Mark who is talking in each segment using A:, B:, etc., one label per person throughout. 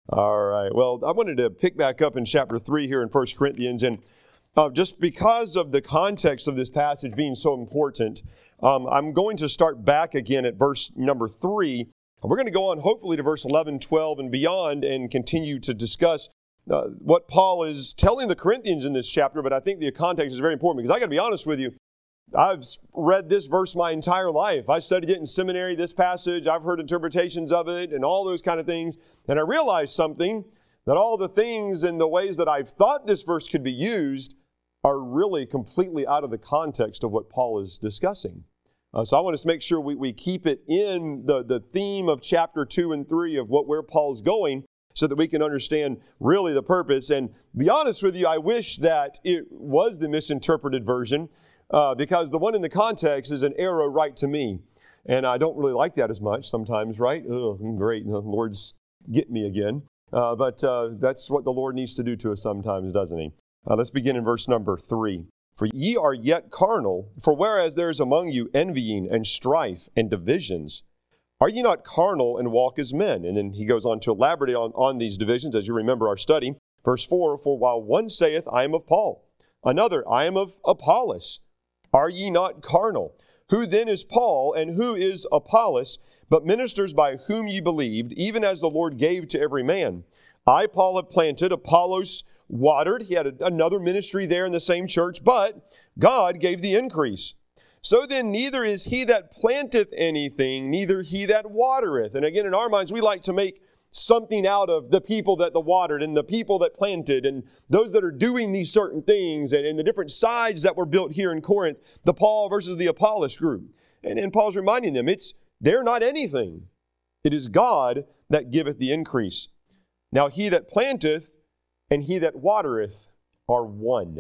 A: All right. Well, I wanted to pick back up in chapter 3 here in 1 Corinthians. And just because of the context of this passage being so important, I'm going to start back again at verse number 3. We're going to go on hopefully to verse 11, 12, and beyond and continue to discuss what Paul is telling the Corinthians in this chapter. But I think the context is very important because I got to be honest with you. I've read this verse my entire life. I studied it in seminary, this passage. I've heard interpretations of it and all those kind of things. And I realized something, that all the things and the ways that I've thought this verse could be used are really completely out of the context of what Paul is discussing. So I want us to make sure we keep it in the theme of chapter 2 and 3 of where Paul's going so that we can understand really the purpose. And to be honest with you, I wish that it was the misinterpreted version. Because the one in the context is an arrow right to me. And I don't really like that as much sometimes, right? Oh, great, the Lord's get me again. But that's what the Lord needs to do to us sometimes, doesn't He? Let's begin in verse number 3. For ye are yet carnal, for whereas there is among you envying and strife and divisions, are ye not carnal and walk as men? And then he goes on to elaborate on these divisions, as you remember our study. Verse 4, for while one saith, I am of Paul, another, I am of Apollos, are ye not carnal? Who then is Paul, and who is Apollos, but ministers by whom ye believed, even as the Lord gave to every man? I, Paul, have planted, Apollos watered. He had another ministry there in the same church, but God gave the increase. So then neither is he that planteth anything, neither he that watereth. And again, in our minds, we like to make something out of the people that watered and the people that planted and those that are doing these certain things and the different sides that were built here in Corinth, the Paul versus the Apollos group. And Paul's reminding them, they're not anything. It is God that giveth the increase. Now he that planteth and he that watereth are one.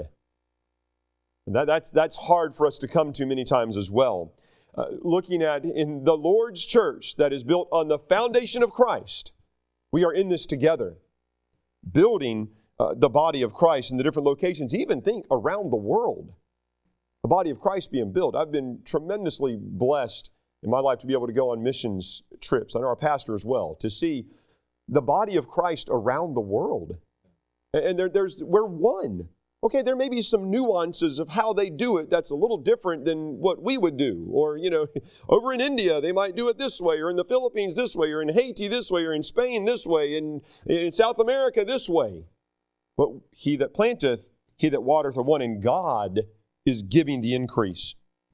A: And that's hard for us to come to many times as well. Looking at in the Lord's church that is built on the foundation of Christ, we are in this together, building the body of Christ in the different locations, even think around the world. The body of Christ being built. I've been tremendously blessed in my life to be able to go on missions trips. I know our pastor as well, to see the body of Christ around the world. And we're one. Okay, there may be some nuances of how they do it that's a little different than what we would do. Or, over in India, they might do it this way, or in the Philippines this way, or in Haiti this way, or in Spain this way, and in South America this way. But he that planteth, he that watereth are one, and God is giving the increase.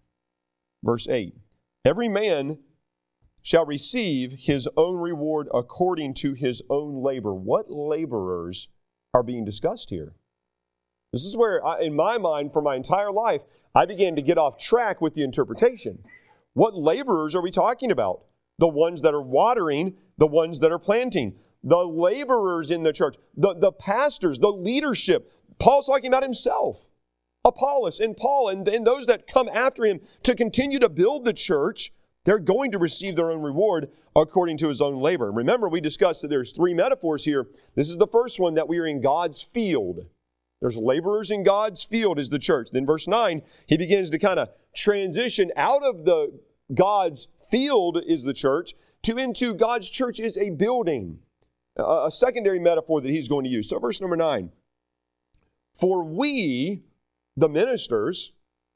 A: Verse 8, every man shall receive his own reward according to his own labor. What laborers are being discussed here? This is where, in my mind, for my entire life, I began to get off track with the interpretation. What laborers are we talking about? The ones that are watering, the ones that are planting, the laborers in the church, the pastors, the leadership. Paul's talking about himself, Apollos and Paul, and those that come after him to continue to build the church. They're going to receive their own reward according to his own labor. Remember, we discussed that there's 3 metaphors here. This is the first one, that we are in God's field. There's laborers in God's field is the church. Then verse 9, he begins to kind of transition out of the God's field is the church to into God's church is a building, a secondary metaphor that he's going to use. So verse number 9, for we, the ministers,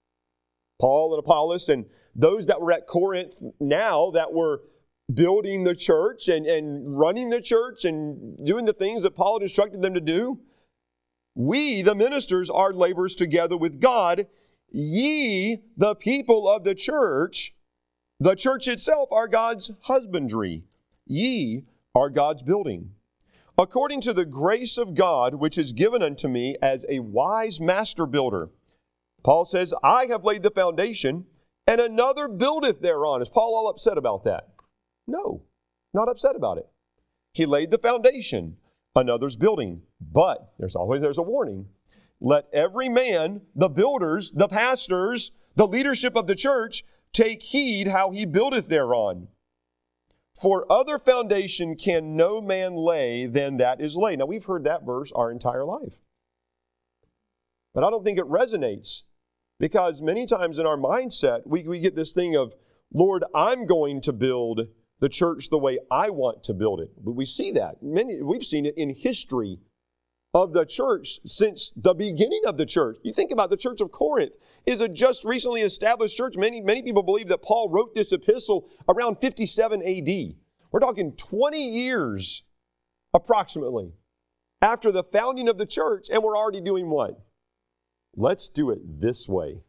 A: Paul and Apollos and those that were at Corinth now that were building the church and running the church and doing the things that Paul had instructed them to do, we, the ministers, are laborers together with God. Ye, the people of the church itself, are God's husbandry. Ye are God's building. According to the grace of God, which is given unto me as a wise master builder. Paul says, I have laid the foundation, and another buildeth thereon. Is Paul all upset about that? No, not upset about it. He laid the foundation. Another's building. But there's a warning. Let every man, the builders, the pastors, the leadership of the church, take heed how he buildeth thereon. For other foundation can no man lay than that is laid. Now we've heard that verse our entire life. But I don't think it resonates because many times in our mindset, we get this thing of, Lord, I'm going to build the church the way I want to build it. But we see that. We've seen it in history of the church since the beginning of the church. You think about the church of Corinth is a just recently established church. Many people believe that Paul wrote this epistle around 57 AD. We're talking 20 years approximately after the founding of the church, and we're already doing what? Let's do it this way.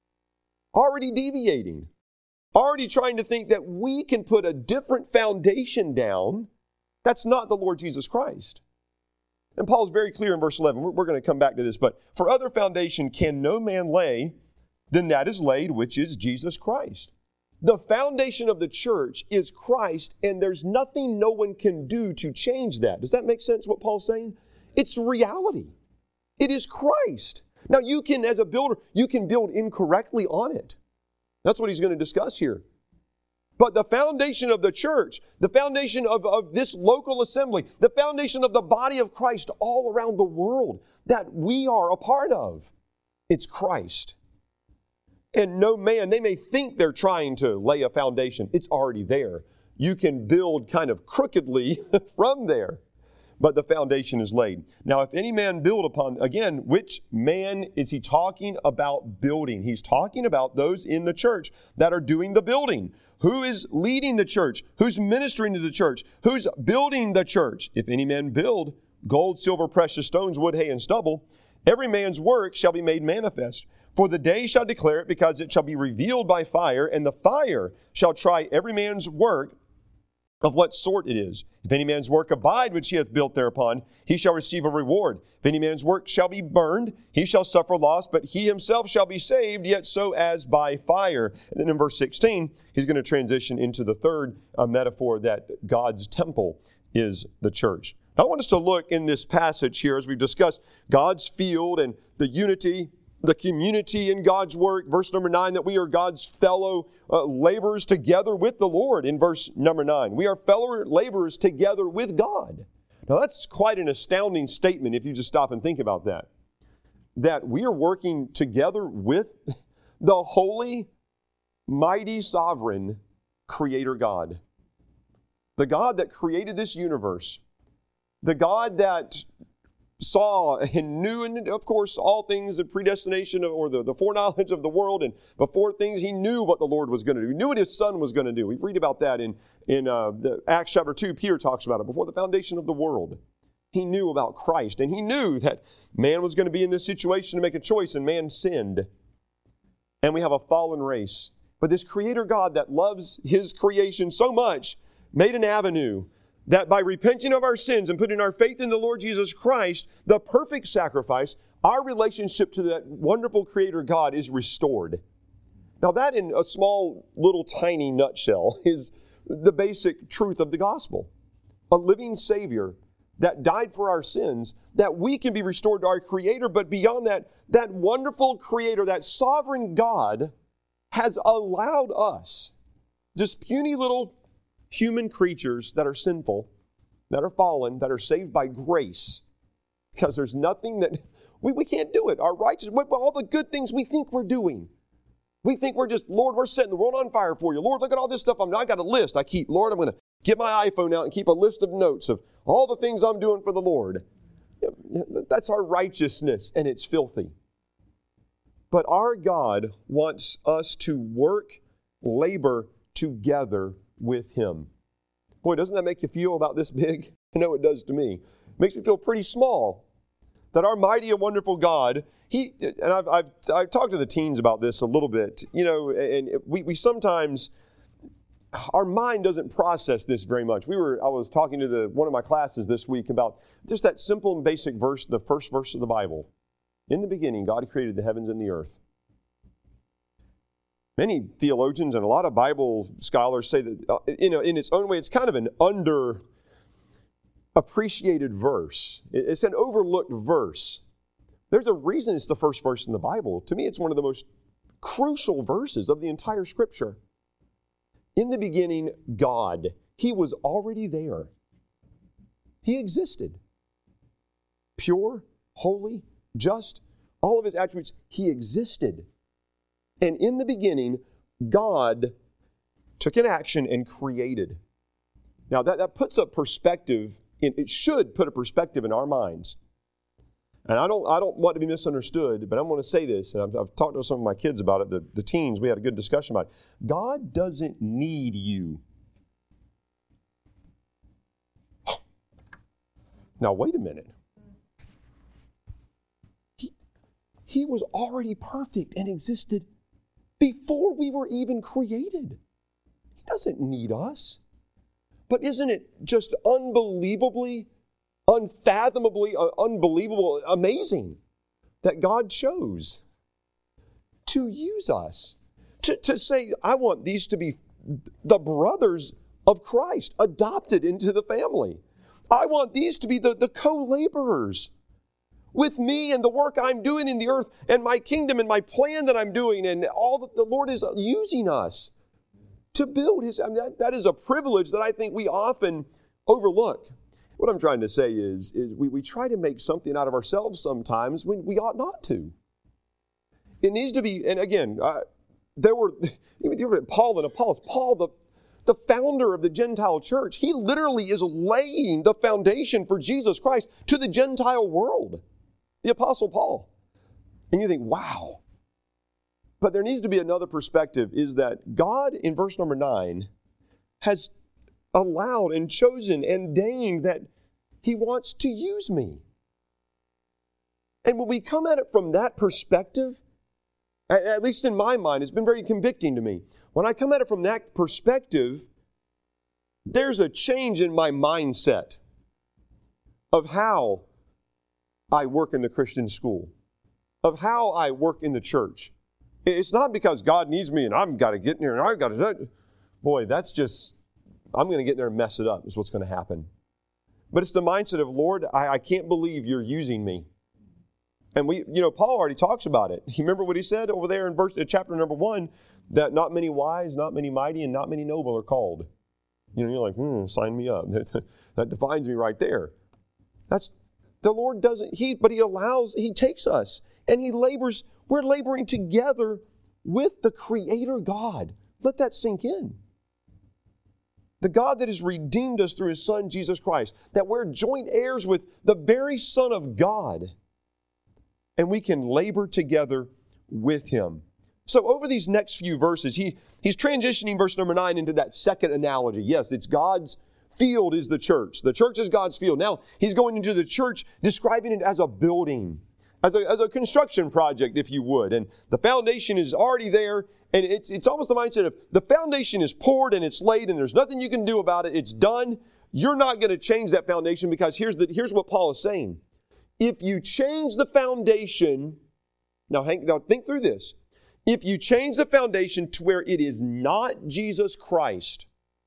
A: Already deviating. Already trying to think that we can put a different foundation down. That's not the Lord Jesus Christ. And Paul's very clear in verse 11. We're going to come back to this. But for other foundation can no man lay than that is laid, which is Jesus Christ. The foundation of the church is Christ, and there's nothing no one can do to change that. Does that make sense, what Paul's saying? It's reality. It is Christ. Now, you can, as a builder, you can build incorrectly on it. That's what he's going to discuss here. But the foundation of the church, the foundation of this local assembly, the foundation of the body of Christ all around the world that we are a part of, it's Christ. And no man, they may think they're trying to lay a foundation. It's already there. You can build kind of crookedly from there, but the foundation is laid. Now, if any man build upon, again, which man is he talking about building? He's talking about those in the church that are doing the building. Who is leading the church? Who's ministering to the church? Who's building the church? If any man build gold, silver, precious stones, wood, hay, and stubble, every man's work shall be made manifest. For the day shall declare it, because it shall be revealed by fire, and the fire shall try every man's work of what sort it is. If any man's work abide which he hath built thereupon, he shall receive a reward. If any man's work shall be burned, he shall suffer loss, but he himself shall be saved, yet so as by fire. And then in verse 16, he's going to transition into the third metaphor, that God's temple is the church. I want us to look in this passage here as we've discussed God's field and the unity, the community in God's work. Verse number 9, that we are God's fellow laborers together with the Lord. In verse number 9, we are fellow laborers together with God. Now that's quite an astounding statement if you just stop and think about that. That we are working together with the holy, mighty, sovereign Creator God. The God that created this universe. The God that saw and knew, and of course, all things, the predestination or the foreknowledge of the world, and before things, he knew what the Lord was going to do. He knew what his Son was going to do. We read about that in the Acts chapter 2. Peter talks about it. Before the foundation of the world, he knew about Christ, and he knew that man was going to be in this situation to make a choice, and man sinned. And we have a fallen race. But this Creator God that loves his creation so much made an avenue that by repenting of our sins and putting our faith in the Lord Jesus Christ, the perfect sacrifice, our relationship to that wonderful Creator God is restored. Now that, in a small, little, tiny nutshell, is the basic truth of the gospel. A living Savior that died for our sins, that we can be restored to our Creator, but beyond that, that wonderful Creator, that sovereign God, has allowed us, just puny little human creatures that are sinful, that are fallen, that are saved by grace, because there's nothing that we can't do it. Our righteousness, all the good things we think we're doing. We think we're just, Lord, we're setting the world on fire for you. Lord, look at all this stuff. I got a list I keep. Lord, I'm going to get my iPhone out and keep a list of notes of all the things I'm doing for the Lord. That's our righteousness, and it's filthy. But our God wants us to work, labor together with Him. Boy, doesn't that make you feel about this big? I know it does to me. It makes me feel pretty small. That our mighty and wonderful God, I've talked to the teens about this a little bit, and we sometimes, our mind doesn't process this very much. I was talking to one of my classes this week about just that simple and basic verse, the first verse of the Bible. In the beginning, God created the heavens and the earth. Many theologians and a lot of Bible scholars say that, in its own way, it's kind of an underappreciated verse. It's an overlooked verse. There's a reason it's the first verse in the Bible. To me, it's one of the most crucial verses of the entire Scripture. In the beginning, God. He was already there. He existed. Pure, holy, just, all of His attributes. He existed. And in the beginning, God took an action and created. Now, that puts a perspective, it should put a perspective in our minds. And I don't want to be misunderstood, but I'm going to say this, and I've talked to some of my kids about it, the teens, we had a good discussion about it. God doesn't need you. Now, wait a minute. He was already perfect and existed before we were even created. He doesn't need us. But isn't it just unbelievably, unfathomably, unbelievable, amazing that God chose to use us, to say, I want these to be the brothers of Christ, adopted into the family. I want these to be the co-laborers with me and the work I'm doing in the earth and my kingdom and my plan that I'm doing and all that the Lord is using us to build His. I mean, that is a privilege that I think we often overlook. What I'm trying to say is we try to make something out of ourselves sometimes when we ought not to. It needs to be, and again, there were Paul and Apollos. Paul, the founder of the Gentile church, he literally is laying the foundation for Jesus Christ to the Gentile world. The Apostle Paul. And you think, wow. But there needs to be another perspective, is that God, in verse number 9, has allowed and chosen and deigned that He wants to use me. And when we come at it from that perspective, at least in my mind, it's been very convicting to me. When I come at it from that perspective, there's a change in my mindset of how I work in the Christian school, of how I work in the church. It's not because God needs me and I've got to get in there and I've got to... Boy, that's just... I'm going to get in there and mess it up is what's going to happen. But it's the mindset of, Lord, I can't believe you're using me. And Paul already talks about it. You remember what he said over there in chapter number 1, that not many wise, not many mighty, and not many noble are called. You're like, sign me up. That defines me right there. That's... The Lord doesn't, He takes us and He labors, we're laboring together with the Creator God. Let that sink in. The God that has redeemed us through His Son, Jesus Christ, that we're joint heirs with the very Son of God, and we can labor together with Him. So over these next few verses, he's transitioning verse number 9 into that second analogy. Yes, it's God's field is the church. The church is God's field. Now, he's going into the church, describing it as a building, as a construction project, if you would. And the foundation is already there, and it's almost the mindset of the foundation is poured and it's laid, and there's nothing you can do about it. It's done. You're not going to change that foundation, because here's what Paul is saying. If you change the foundation, now think through this. If you change the foundation to where it is not Jesus Christ,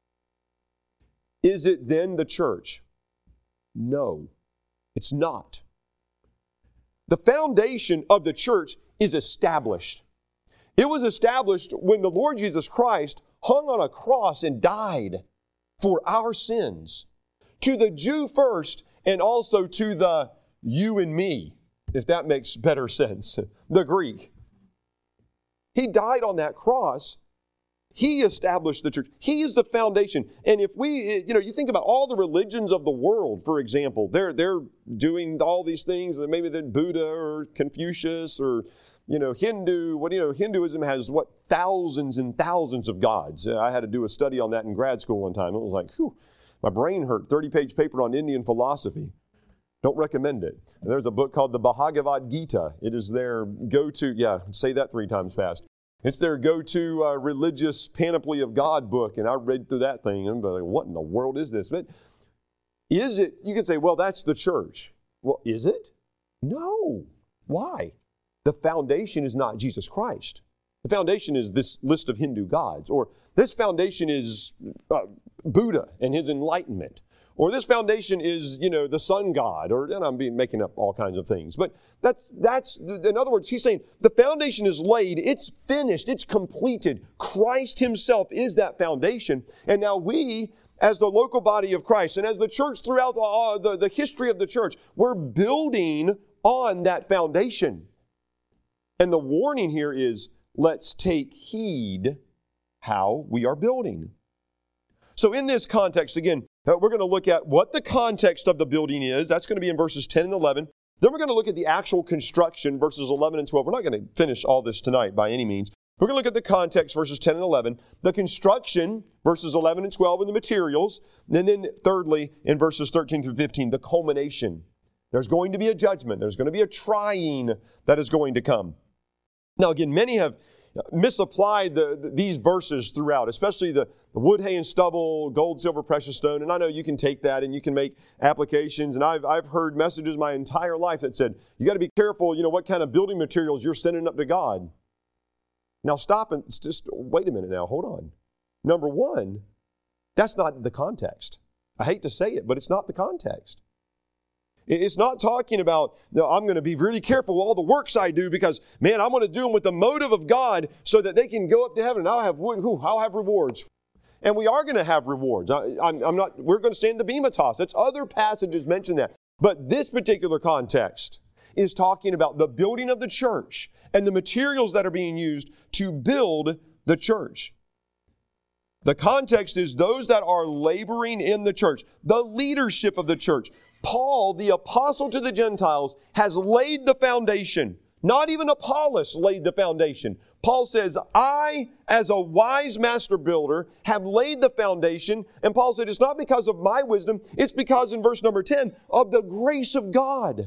A: is it then the church? No, it's not. The foundation of the church is established. It was established when the Lord Jesus Christ hung on a cross and died for our sins. To the Jew first, and also to the you and me, if that makes better sense, the Greek. He died on that cross. He established the church. He is the foundation. And if you think about all the religions of the world, for example, they're doing all these things, and maybe they're Buddha or Confucius or, Hindu. Hinduism has, thousands and thousands of gods. I had to do a study on that in grad school one time. It was like, my brain hurt. 30-page paper on Indian philosophy. Don't recommend it. There's a book called the Bhagavad Gita. It is their go-to, say that 3 times fast. It's their go-to religious panoply of God book, and I read through that thing, and I'm like, what in the world is this? But is it, you could say, well, that's the church. Well, is it? No. Why? The foundation is not Jesus Christ. The foundation is this list of Hindu gods, or this foundation is Buddha and his enlightenment. Or this foundation is, the sun god, and I'm making up all kinds of things. But that's, in other words, he's saying the foundation is laid, it's finished, it's completed. Christ Himself is that foundation. And now we, as the local body of Christ, and as the church throughout the history of the church, we're building on that foundation. And the warning here is, let's take heed how we are building. So in this context, again, We're going to look at what the context of the building is. That's going to be in verses 10 and 11. Then we're going to look at the actual construction, verses 11 and 12. We're not going to finish all this tonight by any means. We're going to look at the context, verses 10 and 11, the construction, verses 11 and 12, and the materials. And then thirdly, in verses 13 through 15, the culmination. There's going to be a judgment. There's going to be a trying that is going to come. Now, again, many have misapplied these verses throughout, especially the wood, hay, and stubble, gold, silver, precious stone. And I know you can take that and you can make applications. And I've heard messages my entire life that said, you got to be careful, what kind of building materials you're sending up to God. Now stop and just wait a minute now. Hold on. Number one, that's not the context. I hate to say it, but it's not the context. It's not talking about, I'm going to be really careful with all the works I do because, man, I'm going to do them with the motive of God so that they can go up to heaven and I'll have rewards. And we are going to have rewards. We're going to stand the bema toss. That's other passages mention that. But this particular context is talking about the building of the church and the materials that are being used to build the church. The context is those that are laboring in the church, the leadership of the church. Paul, the apostle to the Gentiles, has laid the foundation. Not even Apollos laid the foundation. Paul says, I, as a wise master builder, have laid the foundation. And Paul said, it's not because of my wisdom. It's because, in verse number 10, of the grace of God.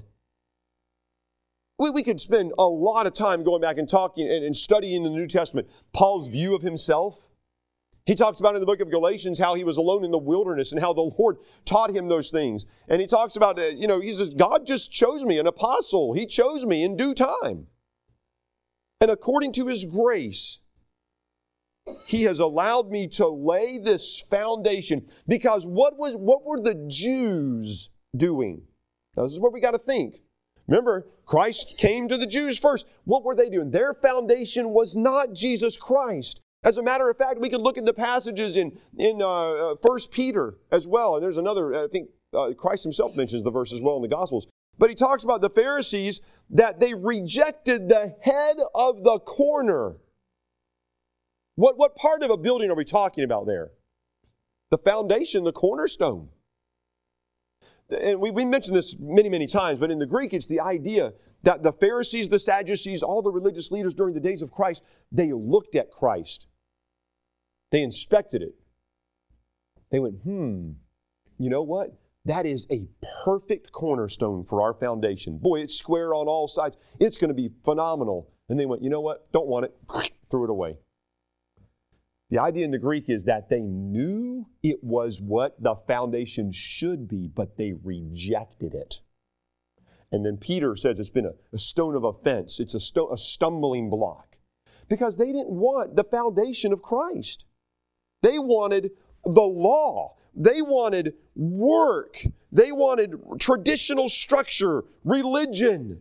A: We could spend a lot of time going back and talking and studying the New Testament. Paul's view of himself. He talks about in the book of Galatians how he was alone in the wilderness and how the Lord taught him those things. And he talks about, he says, God just chose me, an apostle. He chose me in due time. And according to His grace, He has allowed me to lay this foundation. Because what were the Jews doing? Now, this is where we got to think. Remember, Christ came to the Jews first. What were they doing? Their foundation was not Jesus Christ. As a matter of fact, we could look at the passages in 1 Peter as well. And there's another, I think Christ Himself mentions the verse as well in the Gospels. But He talks about the Pharisees, that they rejected the head of the corner. What part of a building are we talking about there? The foundation, the cornerstone. And we mentioned this many, many times, but in the Greek, it's the idea that the Pharisees, the Sadducees, all the religious leaders during the days of Christ, they looked at Christ. They inspected it. They went, you know what? That is a perfect cornerstone for our foundation. Boy, it's square on all sides. It's going to be phenomenal. And they went, you know what? Don't want it. Threw it away. The idea in the Greek is that they knew it was what the foundation should be, but they rejected it. And then Peter says it's been a stone of offense. It's a stumbling block. Because they didn't want the foundation of Christ. They wanted the law. They wanted work. They wanted traditional structure, religion.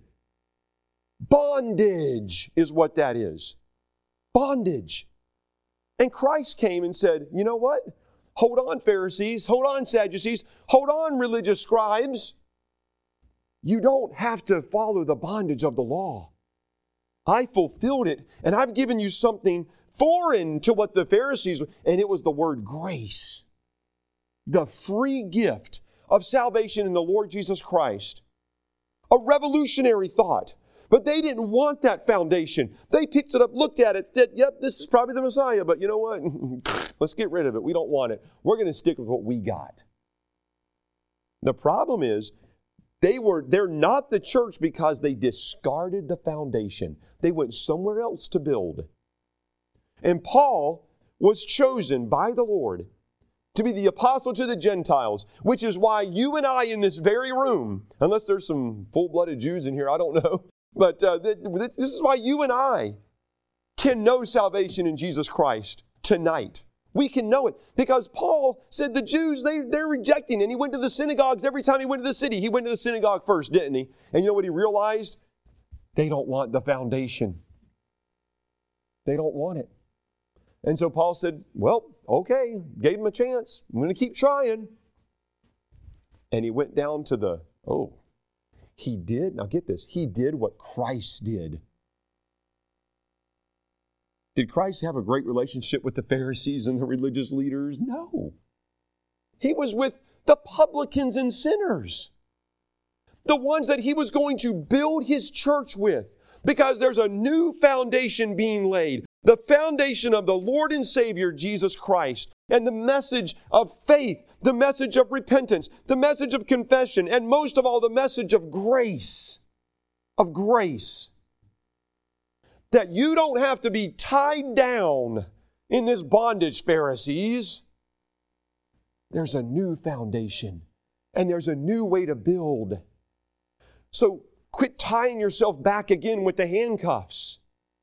A: Bondage is what that is. Bondage. And Christ came and said, you know what? Hold on, Pharisees. Hold on, Sadducees. Hold on, religious scribes. You don't have to follow the bondage of the law. I fulfilled it, and I've given you something foreign to what the Pharisees, and it was the word grace. The free gift of salvation in the Lord Jesus Christ. A revolutionary thought. But they didn't want that foundation. They picked it up, looked at it, said, yep, this is probably the Messiah, but you know what? Let's get rid of it. We don't want it. We're going to stick with what we got. The problem is, they're not the church because they discarded the foundation. They went somewhere else to build. And Paul was chosen by the Lord to be the apostle to the Gentiles, which is why you and I in this very room, unless there's some full-blooded Jews in here, I don't know, but this is why you and I can know salvation in Jesus Christ tonight. We can know it because Paul said the Jews, they're rejecting, and he went to the synagogues every time he went to the city. He went to the synagogue first, didn't he? And you know what he realized? They don't want the foundation. They don't want it. And so Paul said, well, okay, gave him a chance. I'm going to keep trying. And he went down to he did, now get this, he did what Christ did. Did Christ have a great relationship with the Pharisees and the religious leaders? No. He was with the publicans and sinners. The ones that he was going to build his church with. Because there's a new foundation being laid. The foundation of the Lord and Savior, Jesus Christ. And the message of faith. The message of repentance. The message of confession. And most of all, the message of grace. Of grace. That you don't have to be tied down in this bondage, Pharisees. There's a new foundation. And there's a new way to build. So quit tying yourself back again with the handcuffs.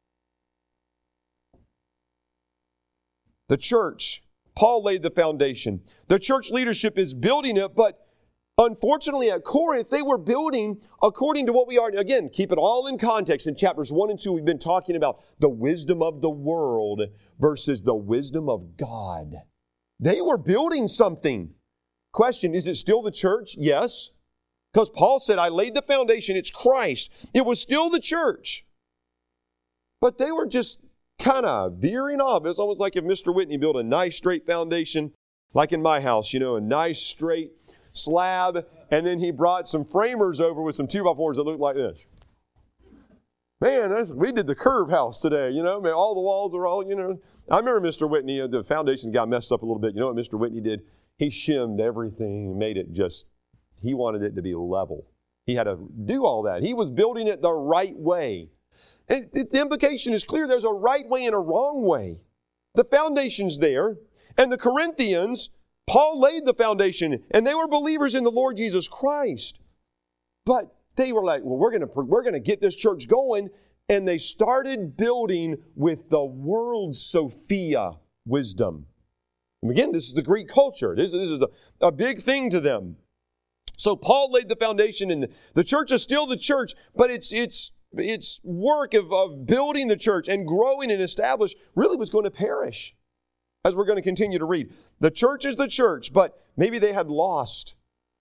A: The church, Paul laid the foundation. The church leadership is building it, but unfortunately at Corinth, they were building according to what we are. Again, keep it all in context. In chapters 1 and 2, we've been talking about the wisdom of the world versus the wisdom of God. They were building something. Question, is it still the church? Yes. Because Paul said, I laid the foundation, it's Christ. It was still the church. But they were just kind of veering off. It's almost like if Mr. Whitney built a nice straight foundation, like in my house, a nice straight slab, and then he brought some framers over with some 2x4s that looked like this. Man, we did the curve house today, all the walls are all, I remember Mr. Whitney, the foundation got messed up a little bit. You know what Mr. Whitney did? He shimmed everything and made it he wanted it to be level. He had to do all that. He was building it the right way. And the implication is clear. There's a right way and a wrong way. The foundation's there. And the Corinthians, Paul laid the foundation, and they were believers in the Lord Jesus Christ. But they were like, well, we're going to get this church going. And they started building with the world's Sophia wisdom. And again, this is the Greek culture. This is a big thing to them. So Paul laid the foundation, and the church is still the church, but its work of building the church and growing and establish really was going to perish, as we're going to continue to read. The church is the church, but maybe they had lost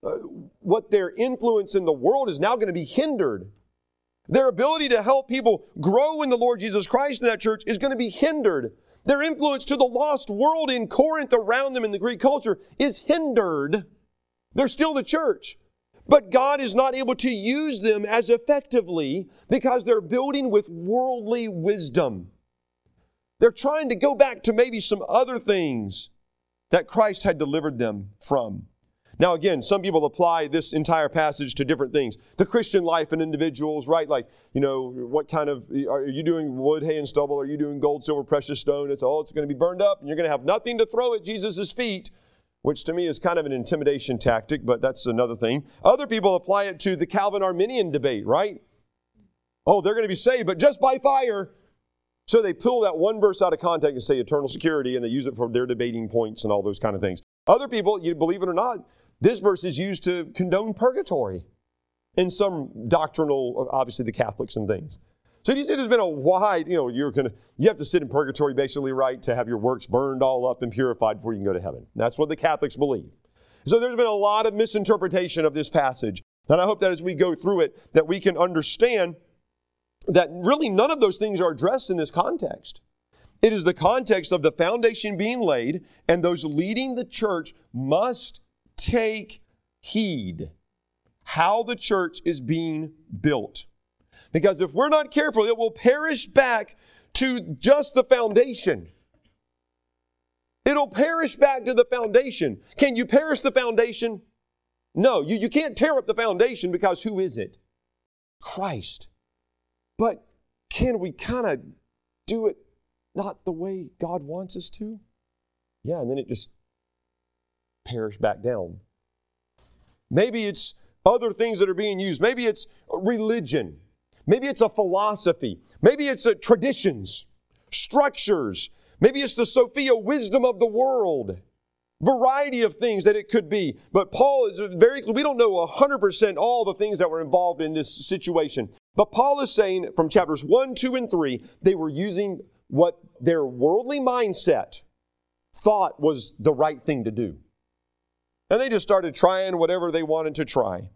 A: what their influence in the world is now going to be hindered. Their ability to help people grow in the Lord Jesus Christ in that church is going to be hindered. Their influence to the lost world in Corinth around them in the Greek culture is hindered. They're still the church. But God is not able to use them as effectively because they're building with worldly wisdom. They're trying to go back to maybe some other things that Christ had delivered them from. Now again, some people apply this entire passage to different things. The Christian life and individuals, right? Like, what kind of, are you doing wood, hay, and stubble? Are you doing gold, silver, precious stone? It's going to be burned up and you're going to have nothing to throw at Jesus' feet. Which to me is kind of an intimidation tactic, but that's another thing. Other people apply it to the Calvin-Arminian debate, right? Oh, they're going to be saved, but just by fire. So they pull that one verse out of context and say eternal security, and they use it for their debating points and all those kind of things. Other people, you believe it or not, this verse is used to condone purgatory in some doctrinal, obviously the Catholics and things. So do you see there's been a wide, you have to sit in purgatory basically, right, to have your works burned all up and purified before you can go to heaven. That's what the Catholics believe. So there's been a lot of misinterpretation of this passage. And I hope that as we go through it, that we can understand that really none of those things are addressed in this context. It is the context of the foundation being laid, and those leading the church must take heed how the church is being built. Because if we're not careful, it will perish back to just the foundation. It'll perish back to the foundation. Can you perish the foundation? No, you can't tear up the foundation because who is it? Christ. But can we kind of do it not the way God wants us to? Yeah, and then it just perish back down. Maybe it's other things that are being used. Maybe it's religion. Maybe it's a philosophy. Maybe it's traditions, structures. Maybe it's the Sophia wisdom of the world. Variety of things that it could be. But Paul is very clear. We don't know 100% all the things that were involved in this situation. But Paul is saying from chapters 1, 2, and 3, they were using what their worldly mindset thought was the right thing to do. And they just started trying whatever they wanted to try.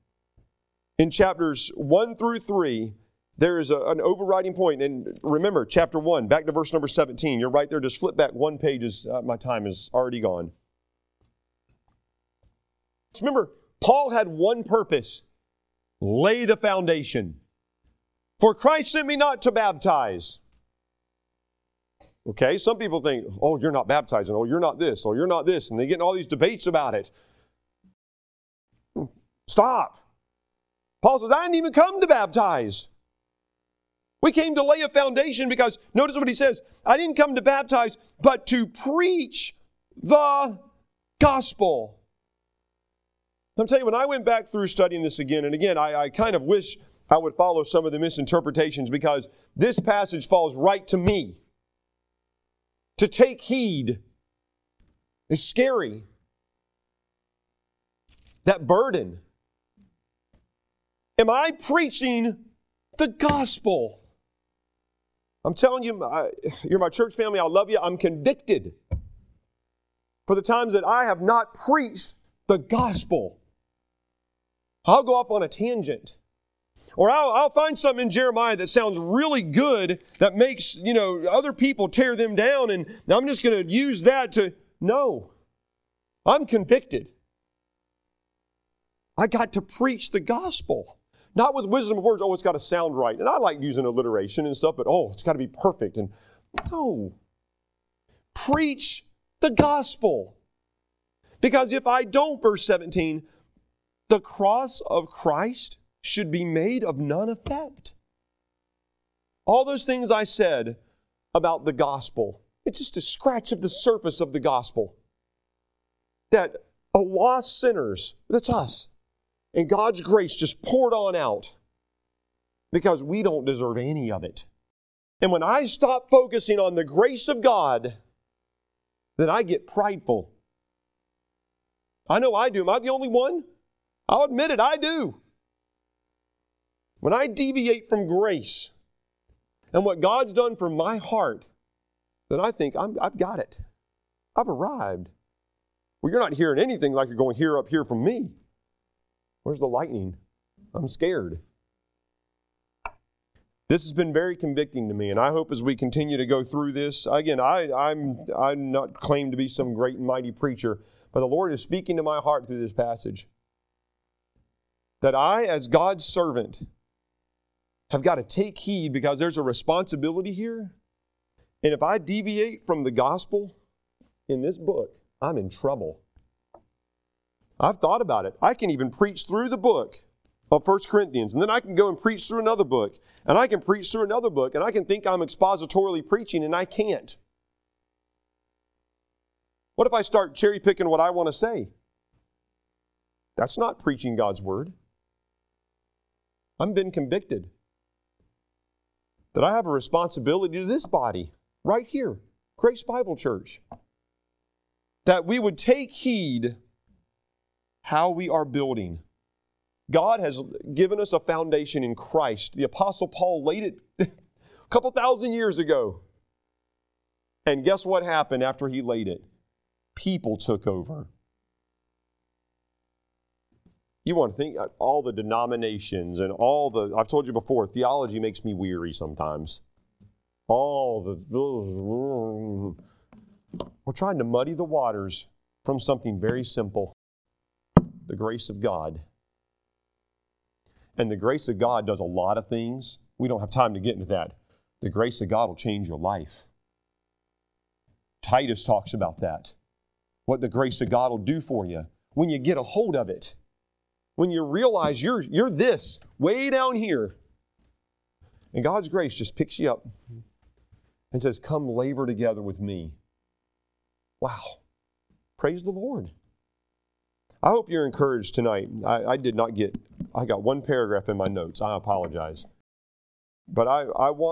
A: In chapters 1 through 3, there is an overriding point. And remember, chapter 1, back to verse number 17. You're right there. Just flip back one page as my time is already gone. Remember, Paul had one purpose: lay the foundation. For Christ sent me not to baptize. Okay, some people think, oh, you're not baptizing, oh, you're not this, oh, you're not this, and they get in all these debates about it. Stop. Paul says, I didn't even come to baptize. We came to lay a foundation because, notice what he says, I didn't come to baptize, but to preach the gospel. I'm telling you, when I went back through studying this again, and again, I kind of wish I would follow some of the misinterpretations because this passage falls right to me. To take heed is scary. That burden. Am I preaching the gospel? I'm telling you, you're my church family, I love you. I'm convicted for the times that I have not preached the gospel. I'll go off on a tangent. Or I'll find something in Jeremiah that sounds really good that makes, other people tear them down, and I'm just going to use that to... No. I'm convicted. I got to preach the gospel. Not with wisdom of words, it's got to sound right. And I like using alliteration and stuff, but it's got to be perfect. And no. Preach the gospel. Because if I don't, verse 17, the cross of Christ should be made of none effect. All those things I said about the gospel, it's just a scratch of the surface of the gospel. That a lost sinners, that's us, and God's grace just poured on out because we don't deserve any of it. And when I stop focusing on the grace of God, then I get prideful. I know I do. Am I the only one? I'll admit it, I do. When I deviate from grace and what God's done for my heart, then I think I've got it. I've arrived. Well, you're not hearing anything like you're going to hear up here from me. Where's the lightning? I'm scared. This has been very convicting to me, and I hope as we continue to go through this, again, I'm not claimed to be some great and mighty preacher, but the Lord is speaking to my heart through this passage. That I, as God's servant, have got to take heed because there's a responsibility here. And if I deviate from the gospel in this book, I'm in trouble. I've thought about it. I can even preach through the book of 1 Corinthians, and then I can go and preach through another book, and I can preach through another book, and I can think I'm expositorily preaching, and I can't. What if I start cherry picking what I want to say? That's not preaching God's word. I've been convicted that I have a responsibility to this body right here, Grace Bible Church, that we would take heed how we are building. God has given us a foundation in Christ. The Apostle Paul laid it a couple thousand years ago. And guess what happened after he laid it? People took over. You want to think all the denominations and I've told you before, theology makes me weary sometimes. We're trying to muddy the waters from something very simple. The grace of God. And the grace of God does a lot of things. We don't have time to get into that. The grace of God will change your life. Titus talks about that. What the grace of God will do for you when you get a hold of it. When you realize you're this, way down here. And God's grace just picks you up and says, come labor together with me. Wow. Praise the Lord. I hope you're encouraged tonight. I got one paragraph in my notes. I apologize. But I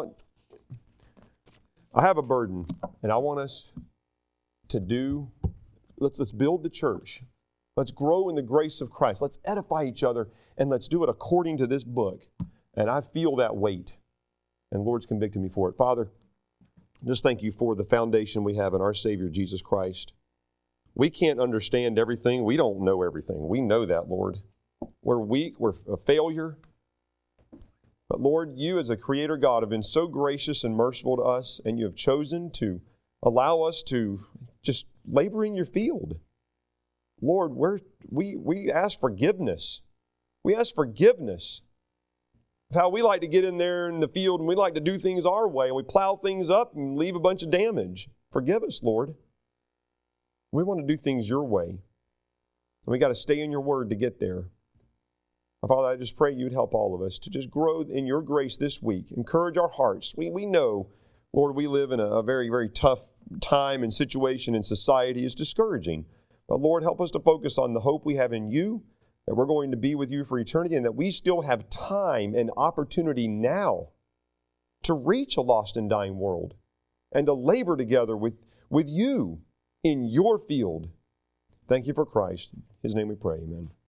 A: have a burden, and I want us to let's build the church. Let's grow in the grace of Christ. Let's edify each other, and let's do it according to this book. And I feel that weight, and the Lord's convicted me for it. Father, just thank you for the foundation we have in our Savior, Jesus Christ. We can't understand everything. We don't know everything. We know that, Lord. We're weak. We're a failure. But Lord, you as a creator God have been so gracious and merciful to us, and you have chosen to allow us to just labor in your field. Lord, we ask forgiveness. We ask forgiveness of how we like to get in there in the field and we like to do things our way and we plow things up and leave a bunch of damage. Forgive us, Lord. We want to do things your way. And we got to stay in your word to get there. Father, I just pray you'd help all of us to just grow in your grace this week. Encourage our hearts. We know, Lord, we live in a very, very tough time and situation in society. It's discouraging. But Lord, help us to focus on the hope we have in you, that we're going to be with you for eternity, and that we still have time and opportunity now to reach a lost and dying world and to labor together with you in your field. Thank you for Christ. In his name we pray, amen.